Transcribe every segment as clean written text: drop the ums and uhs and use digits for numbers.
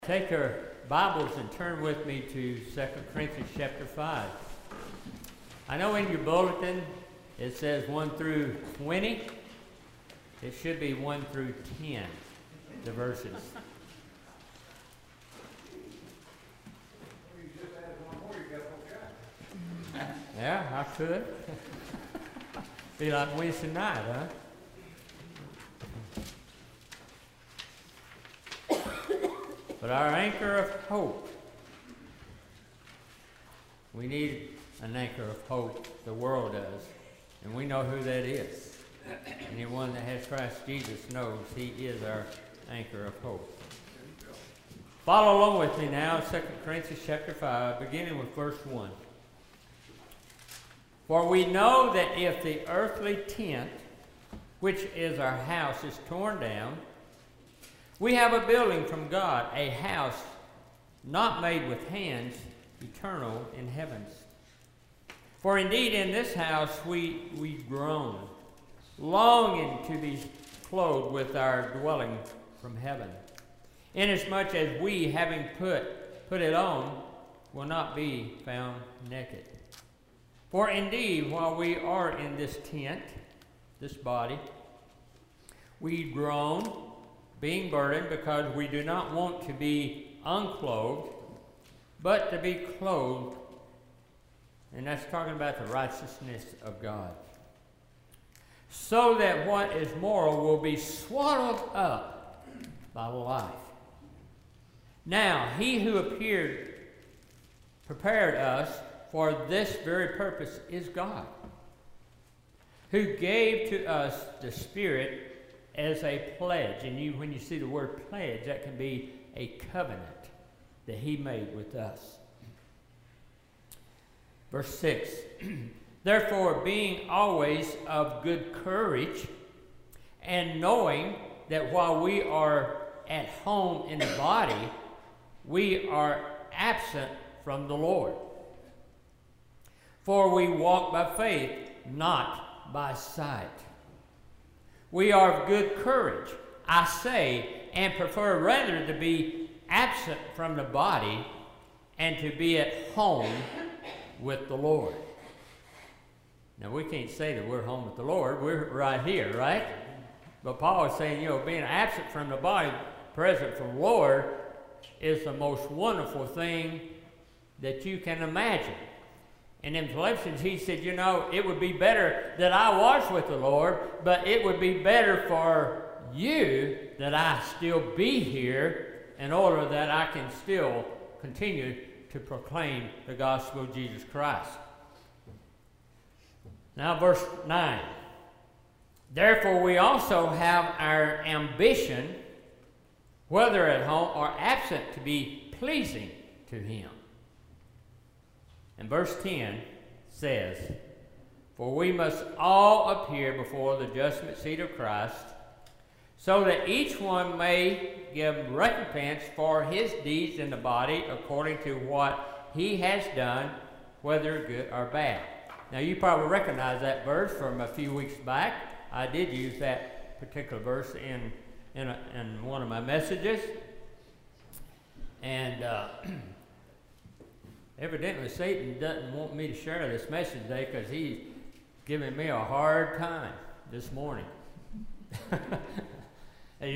Take your Bibles and turn with me to 2 Corinthians chapter 5. I know in your bulletin it says 1 through 20. It should be 1 through 10, the verses. Yeah, I could. Be like Wednesday night, huh? But our anchor of hope, we need an anchor of hope. The world does. And we know who that is. Anyone that has Christ Jesus knows he is our anchor of hope. Follow along with me now, 2 Corinthians chapter 5, beginning with verse 1. For we know that if the earthly tent, which is our house, is torn down, we have a building from God, a house not made with hands, eternal in heavens. For indeed in this house we groan, longing to be clothed with our dwelling from heaven, inasmuch as we, having put it on, will not be found naked. For indeed, while we are in this tent, this body, we groan, being burdened, because we do not want to be unclothed, but to be clothed. And that's talking about the righteousness of God. So that what is moral will be swallowed up by life. Now, he who prepared us for this very purpose is God, who gave to us the Spirit as a pledge. And when you see the word pledge, that can be a covenant that he made with us. Verse 6. Therefore, being always of good courage, and knowing that while we are at home in the body, we are absent from the Lord. For we walk by faith, not by sight. We are of good courage, I say, and prefer rather to be absent from the body and to be at home with the Lord. Now, we can't say that we're home with the Lord. We're right here, right? But Paul is saying, being absent from the body, present from the Lord, is the most wonderful thing that you can imagine. And in Philippians, he said, it would be better that I was with the Lord, but it would be better for you that I still be here in order that I can still continue to proclaim the gospel of Jesus Christ. Now, verse 9. Therefore, we also have our ambition, whether at home or absent, to be pleasing to him. And verse 10 says, for we must all appear before the judgment seat of Christ, so that each one may give recompense for his deeds in the body according to what he has done, whether good or bad. Now, you probably recognize that verse from a few weeks back. I did use that particular verse in one of my messages. And evidently, Satan doesn't want me to share this message today because he's giving me a hard time this morning. when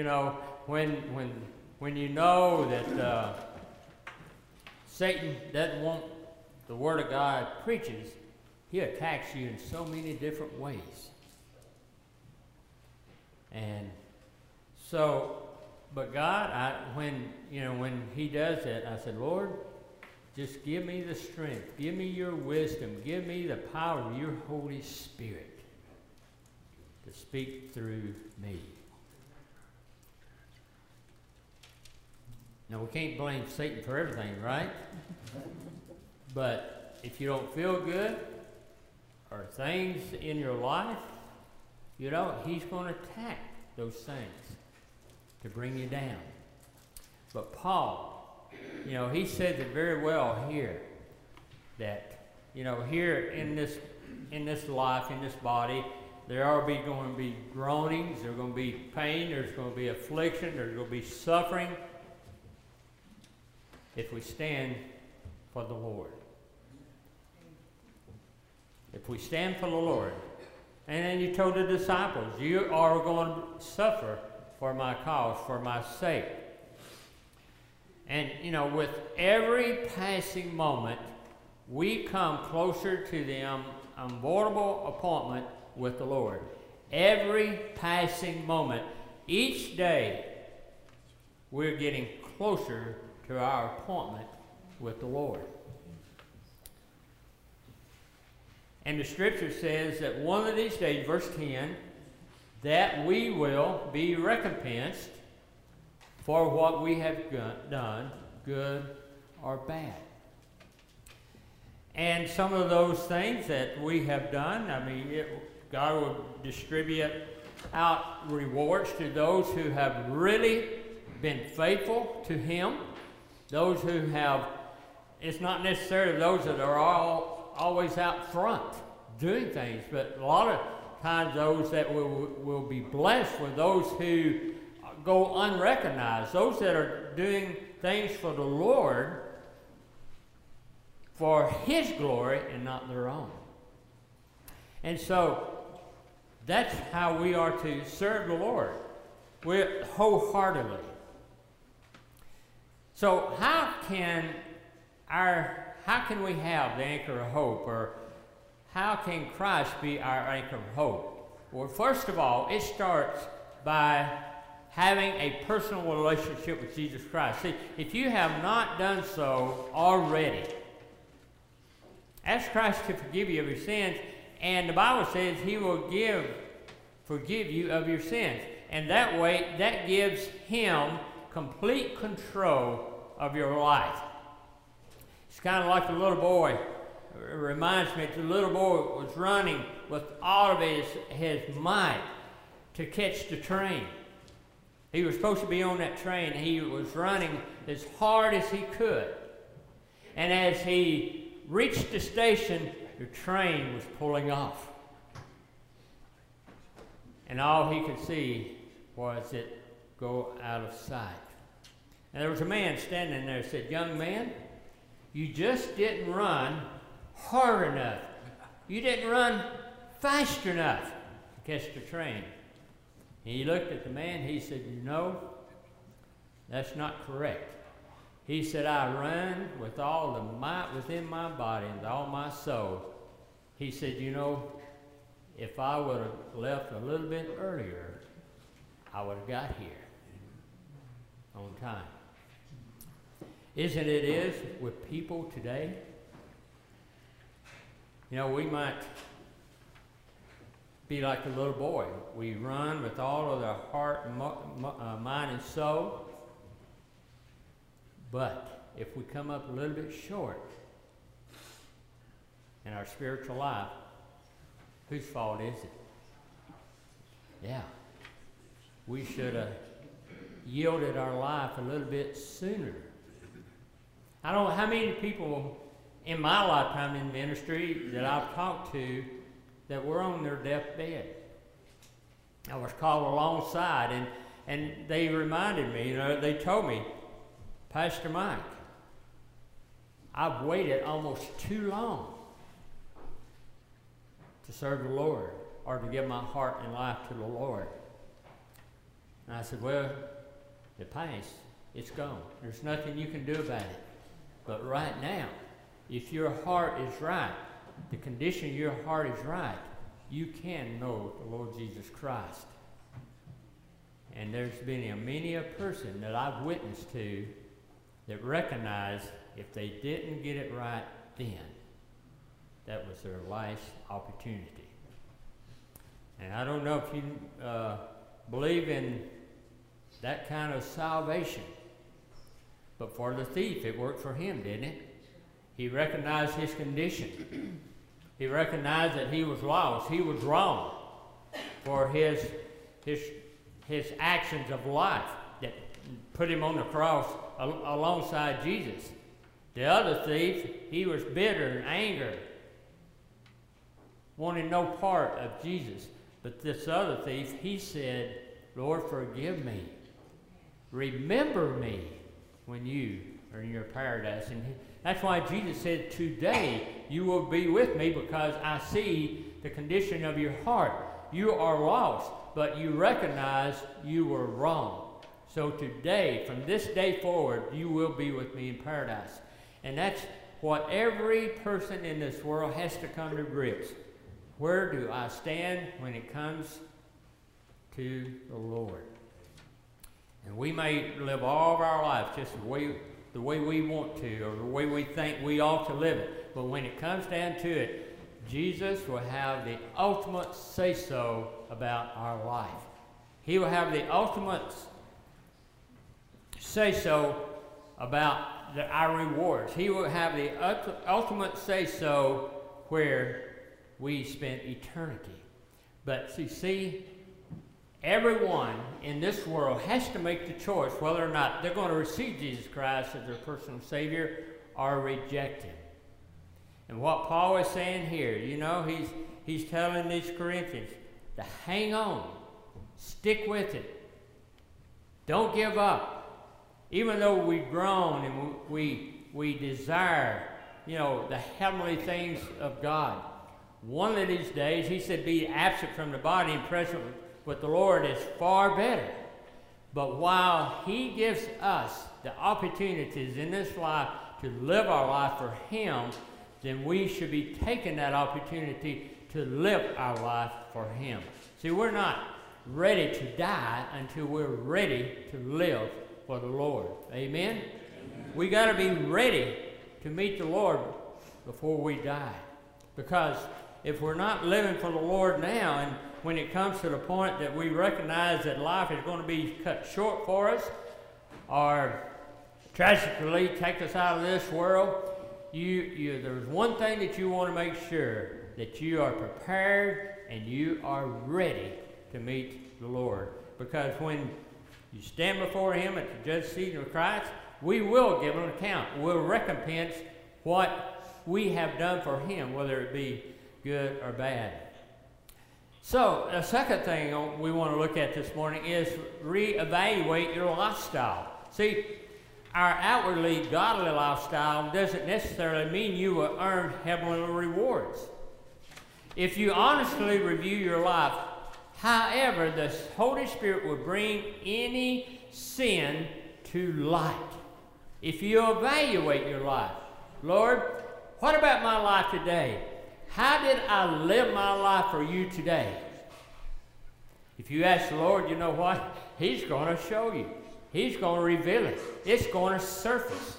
you know that Satan doesn't want the Word of God preaches, he attacks you in so many different ways. And so, but God, when he does that, I said, Lord, just give me the strength. Give me your wisdom. Give me the power of your Holy Spirit to speak through me. Now, we can't blame Satan for everything, right? But if you don't feel good or things in your life, he's going to attack those things to bring you down. But Paul, he says it very well here, that, here in this life, in this body, there are going to be groanings, there's going to be pain, there's going to be affliction, there's going to be suffering. if we stand for the Lord. If we stand for the Lord. And then you told the disciples, you are going to suffer for my cause, for my sake. And, you know, with every passing moment, we come closer to the unavoidable appointment with the Lord. Every passing moment, each day, we're getting closer to our appointment with the Lord. And the scripture says that one of these days, verse 10, that we will be recompensed for what we have done, good or bad. And some of those things that we have done, I mean, God will distribute out rewards to those who have really been faithful to Him. Those who have, it's not necessarily those that are always out front doing things, but a lot of times those that will be blessed were those who go unrecognized, those that are doing things for the Lord for His glory and not their own. And so that's how we are to serve the Lord, wholeheartedly. So how can we have the anchor of hope, or how can Christ be our anchor of hope? Well, first of all, it starts by having a personal relationship with Jesus Christ. See, if you have not done so already, ask Christ to forgive you of your sins, and the Bible says He will forgive you of your sins. And that way, that gives Him complete control of your life. It's kind of like the little boy. It reminds me that the little boy was running with all of his might to catch the train. He was supposed to be on that train. He was running as hard as he could. And as he reached the station, the train was pulling off. And all he could see was it go out of sight. And there was a man standing there and said, "Young man, you just didn't run hard enough. You didn't run fast enough to catch the train." And he looked at the man. He said, "You know, that's not correct." He said, "I ran with all the might within my body and all my soul." He said, "You know, if I would have left a little bit earlier, I would have got here on time." Isn't it is with people today? You know, we might be like the little boy. We run with all of our heart, mind, and soul. But if we come up a little bit short in our spiritual life, whose fault is it? Yeah. We should have yielded our life a little bit sooner. I don't know how many people in my lifetime in ministry that I've talked to that were on their deathbed. I was called alongside, and they reminded me, you know, they told me, "Pastor Mike, I've waited almost too long to serve the Lord or to give my heart and life to the Lord." And I said, "Well, it passed. It's gone. There's nothing you can do about it. But right now, if your heart is right, the condition of your heart is right, you can know the Lord Jesus Christ." And there's been many a person that I've witnessed to that recognized if they didn't get it right then, that was their last opportunity. And I don't know if you believe in that kind of salvation, but for the thief, it worked for him, didn't it? He recognized his condition. He recognized that he was lost. He was wrong for his actions of life that put him on the cross alongside Jesus. The other thief, he was bitter and angry, wanted no part of Jesus. But this other thief, he said, "Lord, forgive me. Remember me when you or in your paradise. And that's why Jesus said, today you will be with me, because I see the condition of your heart. You are lost, but you recognize you were wrong. So today, from this day forward, you will be with me in paradise. And that's what every person in this world has to come to grips. Where do I stand when it comes to the Lord? And we may live all of our lives just the way we want to, or the way we think we ought to live it. But when it comes down to it, Jesus will have the ultimate say-so about our life. He will have the ultimate say-so about our rewards. He will have the ultimate say-so where we spend eternity. But you see, everyone in this world has to make the choice whether or not they're going to receive Jesus Christ as their personal Savior or reject Him. And what Paul is saying here, you know, he's telling these Corinthians to hang on, stick with it, don't give up. Even though we groan and we desire, you know, the heavenly things of God, one of these days, he said, be absent from the body and present with the Lord is far better. But while He gives us the opportunities in this life to live our life for Him, then we should be taking that opportunity to live our life for Him. See, we're not ready to die until we're ready to live for the Lord. Amen? Amen. We got to be ready to meet the Lord before we die. Because if we're not living for the Lord now, and when it comes to the point that we recognize that life is going to be cut short for us, or tragically take us out of this world, there's one thing that you want to make sure, that you are prepared and you are ready to meet the Lord. Because when you stand before Him at the judgment seat of Christ, we will give an account. We'll recompense what we have done for Him, whether it be good or bad. So, the second thing we want to look at this morning is reevaluate your lifestyle. See, our outwardly godly lifestyle doesn't necessarily mean you will earn heavenly rewards. If you honestly review your life, however, the Holy Spirit will bring any sin to light. If you evaluate your life, Lord, what about my life today? How did I live my life for you today? If you ask the Lord, you know what? He's going to show you. He's going to reveal it. It's going to surface.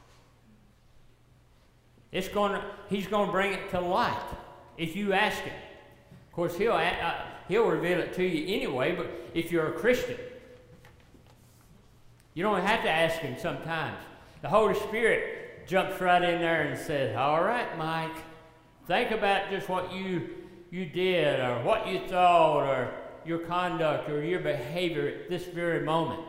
He's going to bring it to light if you ask Him. Of course, He'll reveal it to you anyway, but if you're a Christian, you don't have to ask Him sometimes. The Holy Spirit jumps right in there and says, all right, Mike, think about just what you did, or what you thought, or your conduct, or your behavior at this very moment.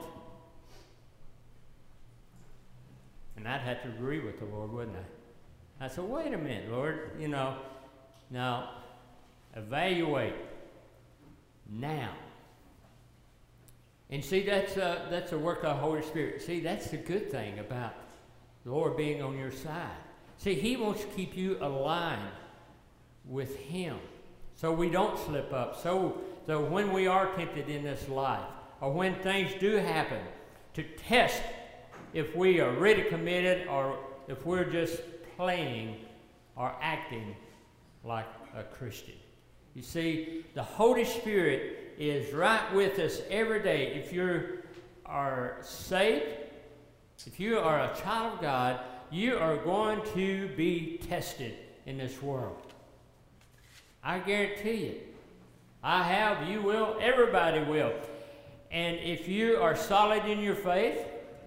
And I'd have to agree with the Lord, wouldn't I? I said, wait a minute, Lord, you know, now evaluate now. And see, that's a work of the Holy Spirit. See, that's the good thing about the Lord being on your side. See, He wants to keep you aligned with Him, so we don't slip up. So when we are tempted in this life, or when things do happen, to test if we are really committed, or if we're just playing or acting like a Christian. You see, the Holy Spirit is right with us every day. If you are saved, if you are a child of God, you are going to be tested in this world. I guarantee you. I have, you will, everybody will. And if you are solid in your faith,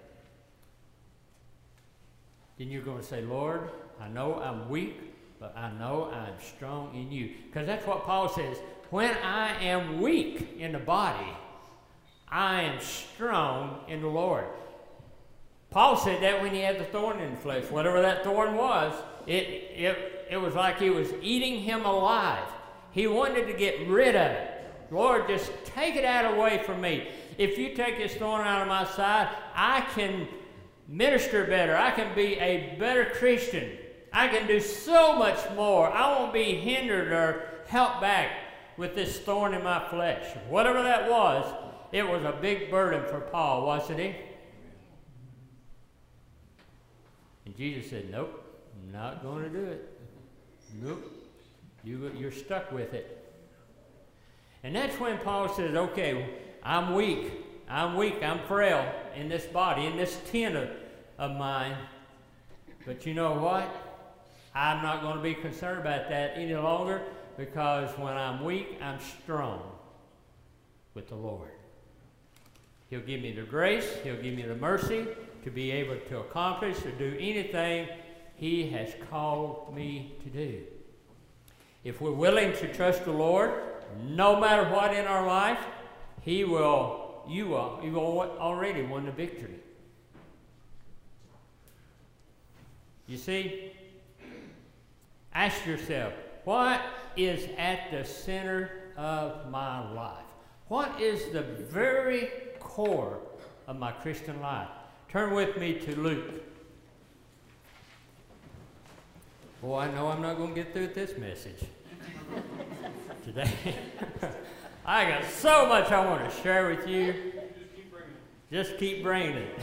then you're going to say, Lord, I know I'm weak, but I know I'm strong in you. Because that's what Paul says. When I am weak in the body, I am strong in the Lord. Paul said that when he had the thorn in the flesh. Whatever that thorn was, it was like it was eating him alive. He wanted to get rid of it. Lord, just take it out away from me. If you take this thorn out of my side, I can minister better. I can be a better Christian. I can do so much more. I won't be hindered or held back with this thorn in my flesh. Whatever that was, it was a big burden for Paul, wasn't he? And Jesus said, nope, I'm not going to do it. Nope, you're stuck with it. And that's when Paul says, okay, I'm weak, I'm frail in this body, in this tent of mine. But you know what? I'm not going to be concerned about that any longer, because when I'm weak, I'm strong with the Lord. He'll give me the grace, He'll give me the mercy to be able to accomplish or do anything He has called me to do. If we're willing to trust the Lord, no matter what in our life, you will already won the victory. You see, ask yourself, what is at the center of my life? What is the very core of my Christian life? Turn with me to Luke. Boy, I know I'm not going to get through this message today. I got so much I want to share with you. Just keep bringing it.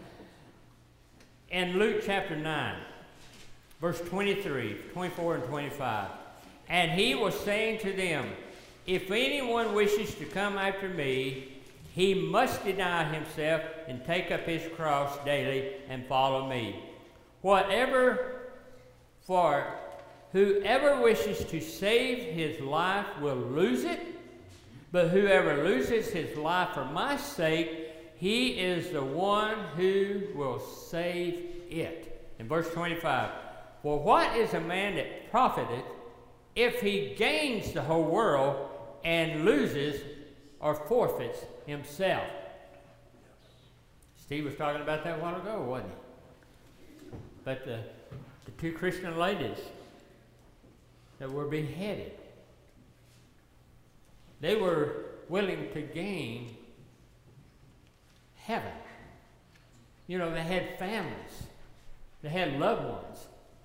In Luke chapter 9, verse 23, 24, and 25. And he was saying to them, if anyone wishes to come after me, he must deny himself and take up his cross daily and follow me. For whoever wishes to save his life will lose it, but whoever loses his life for my sake, he is the one who will save it. In verse 25, for what is a man that profiteth if he gains the whole world and loses or forfeits himself? Steve was talking about that a while ago, wasn't he? But the two Christian ladies that were beheaded, they were willing to gain heaven. You know, they had families. They had loved ones.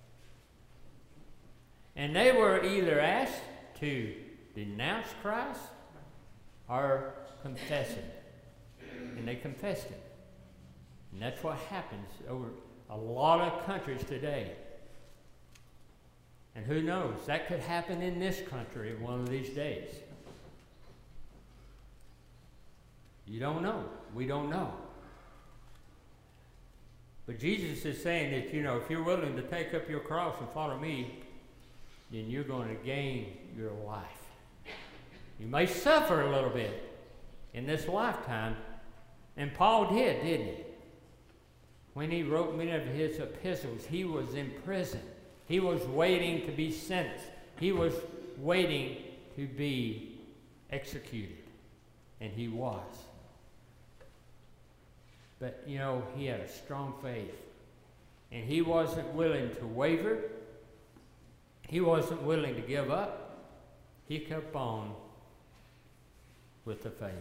And they were either asked to denounce Christ or confess Him. And they confessed Him. And that's what happens over a lot of countries today. And who knows, that could happen in this country one of these days. You don't know. We don't know. But Jesus is saying that, you know, if you're willing to take up your cross and follow me, then you're going to gain your life. You may suffer a little bit in this lifetime, and Paul did, didn't he? When he wrote many of his epistles, he was in prison. He was waiting to be sentenced. He was waiting to be executed, and he was. But, you know, he had a strong faith, and he wasn't willing to waver. He wasn't willing to give up. He kept on with the faith.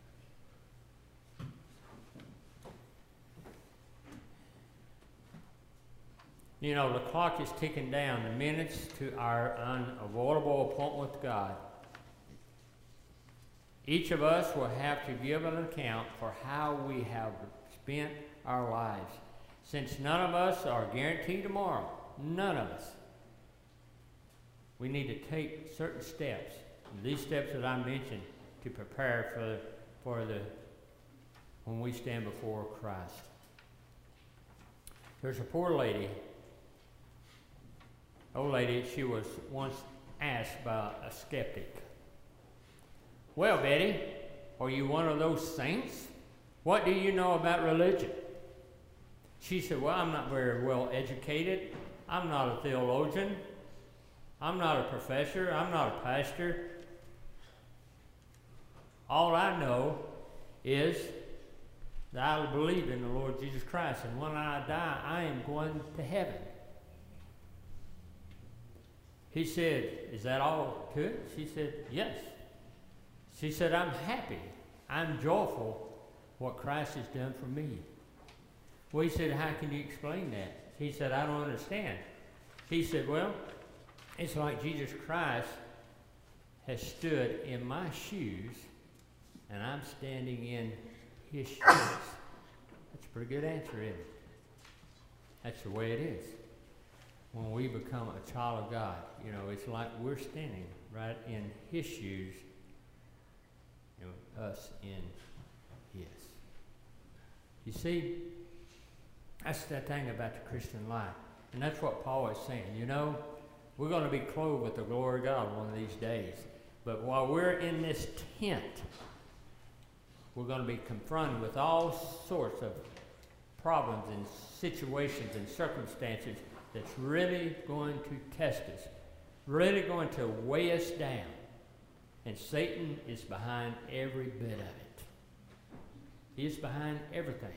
You know, the clock is ticking down, the minutes to our unavoidable appointment with God. Each of us will have to give an account for how we have spent our lives. Since none of us are guaranteed tomorrow, none of us, we need to take certain steps, these steps that I mentioned, to prepare for when we stand before Christ. There's a poor lady, old lady, she was once asked by a skeptic, well, Betty, are you one of those saints? What do you know about religion? She said, well, I'm not very well educated. I'm not a theologian. I'm not a professor. I'm not a pastor. All I know is that I believe in the Lord Jesus Christ, and when I die, I am going to heaven. He said, is that all to it? She said, yes. She said, I'm happy. I'm joyful what Christ has done for me. Well, he said, how can you explain that? He said, I don't understand. He said, well, it's like Jesus Christ has stood in my shoes, and I'm standing in his shoes. That's a pretty good answer, isn't it? That's the way it is. When we become a child of God, you know, it's like we're standing right in his shoes, and us in his. You see, that's the thing about the Christian life. And that's what Paul is saying. You know, we're going to be clothed with the glory of God one of these days. But while we're in this tent, we're going to be confronted with all sorts of problems and situations and circumstances that's really going to test us, really going to weigh us down. And Satan is behind every bit of it. He is behind everything.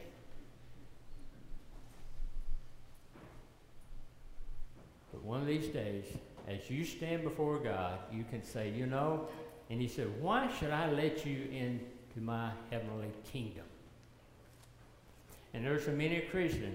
But one of these days, as you stand before God, you can say, you know, and he said, why should I let you into my heavenly kingdom? And there's so many Christians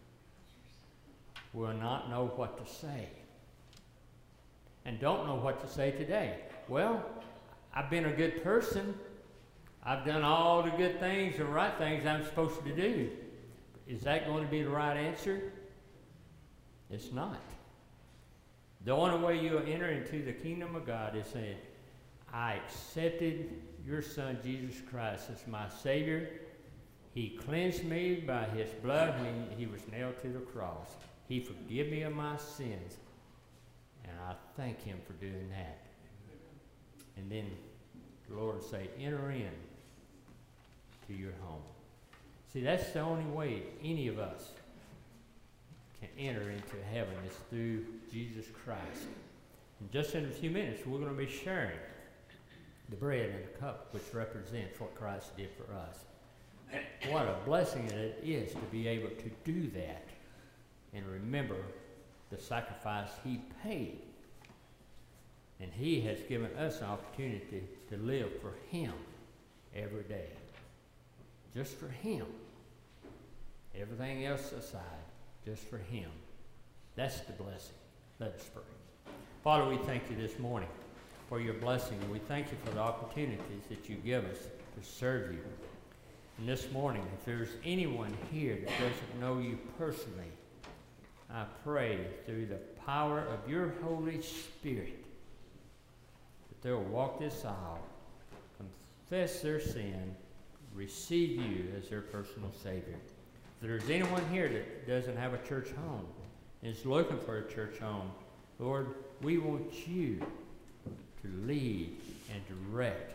will not know what to say. And don't know what to say today. Well, I've been a good person. I've done all the good things and right things I'm supposed to do. Is that going to be the right answer? It's not. The only way you'll enter into the kingdom of God is saying, I accepted your Son, Jesus Christ, as my Savior. He cleansed me by his blood when he was nailed to the cross. He forgave me of my sins. And I thank him for doing that. And then the Lord will say, enter in to your home. See, that's the only way any of us can enter into heaven is through Jesus Christ. And just in a few minutes, we're going to be sharing the bread and the cup, which represents what Christ did for us. What a blessing it is to be able to do that and remember the sacrifice he paid. And he has given us an opportunity to live for him every day. Just for him. Everything else aside, just for him. That's the blessing. Let us pray. Father, we thank you this morning for your blessing. And we thank you for the opportunities that you give us to serve you. And this morning, if there's anyone here that doesn't know you personally, I pray through the power of your Holy Spirit that they'll walk this aisle, confess their sin, receive you as their personal Savior. If there's anyone here that doesn't have a church home and is looking for a church home, Lord, we want you to lead and direct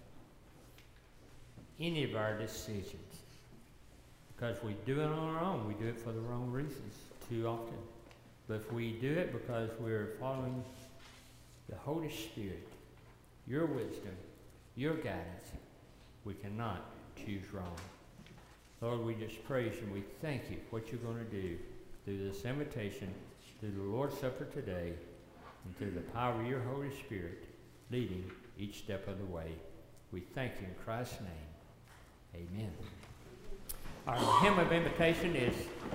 any of our decisions. Because we do it on our own. We do it for the wrong reasons too often. But if we do it because we're following the Holy Spirit, your wisdom, your guidance, we cannot choose wrong. Lord, we just praise you and we thank you for what you're going to do through this invitation, through the Lord's Supper today, and through the power of your Holy Spirit leading each step of the way. We thank you in Christ's name. Amen. Our hymn of invitation is